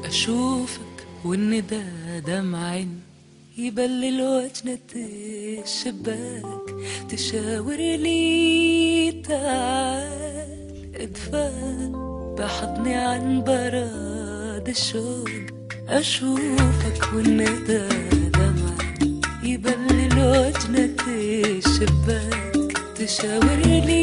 أشوفك والندى دمعين يبلل وجنة الشباك، تشاور لي تعال ادفى بحضني عن براد الشوق. أشوفك والندى دمعين يبلل وجنة الشباك، تشاور لي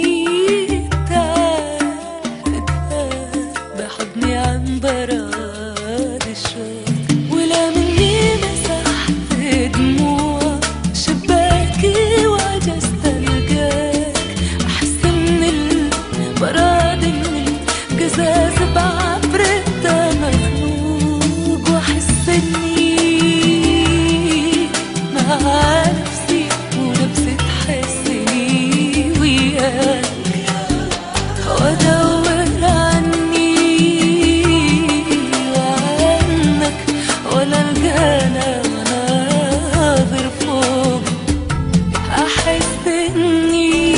تعال ادفى بحضني عن براد الشوق. ولا مني مسحت دموع شباكي وعجزت القاك، احس من البراد من القزاز بعبرته مخنوق، واحس اني مع نفسي ونفسي تحسني وياك، وادور عني وعنك ولا القانا وناظر فوق، احس اني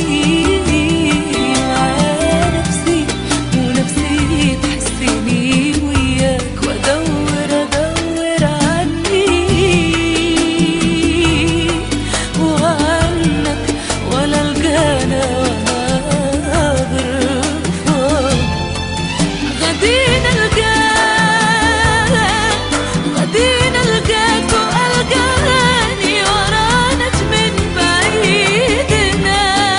مع نفسي ونفسي تحسني وياك، وادور عني وعنك ولا القانا وناظر فوق. غدينا القاك والقاني ورانت من بعيدنا،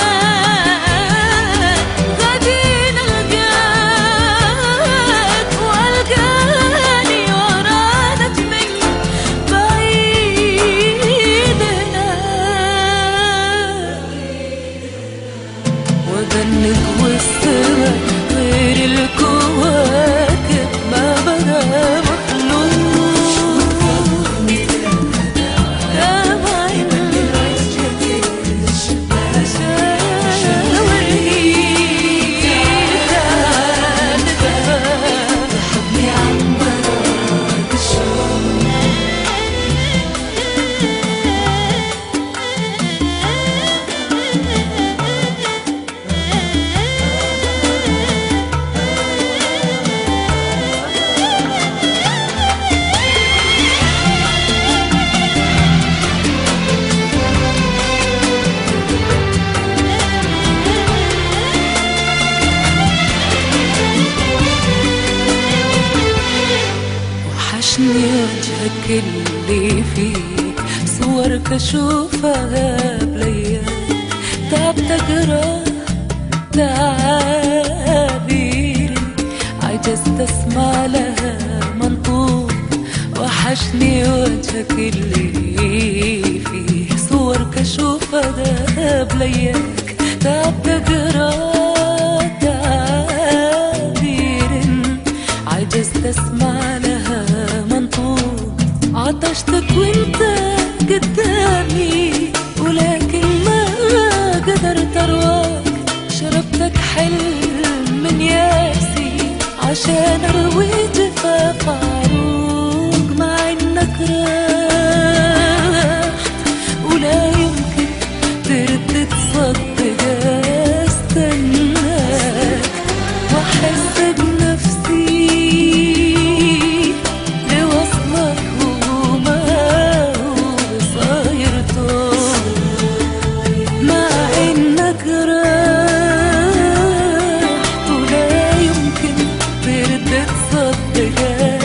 غدينا القاك والقاني ورانت من بعيدنا، وذنك والسما غير الكواكب ما بدا مخلوق، دمعي من وجهك شاورني تعال بحضني عن براد الشوق. وحشني وجهك اللي فيك صورك اشوفها بليالي، تعبت اقرا تعابيري عجزت اسمع لها منطوق. وحشني وجهك اللي فيه صورك اشوفها بليالك، تعبت اقرا تعابيري عجزت اسمع لها منطوق. عطشتك وانت قدامي ولكن ما قدرت ارواك، شربتك حلم من ياسي عشان اروي جفاف عروق، مع انك راحت ولا يمكن ترد تصدق استناك، واحس بنفسي لوصلك وما هو صاير طول، مع انك راحت ولا يمكن ترد تصدق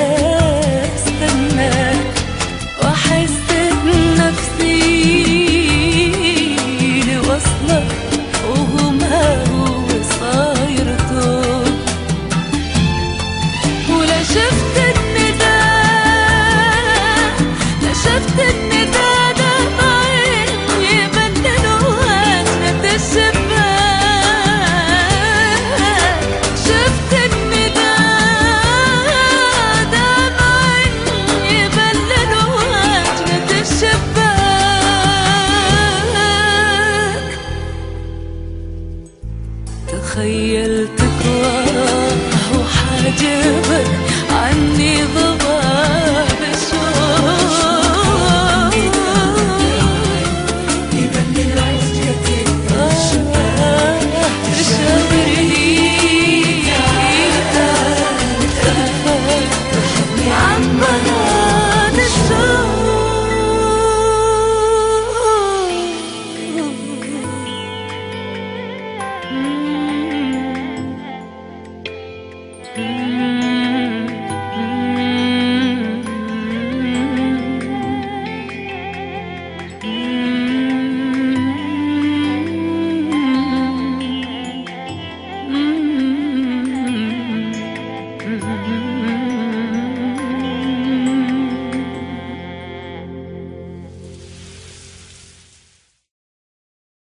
استناك، واحس بنفسي لوصلك وما هو صاير طول. ولا شفت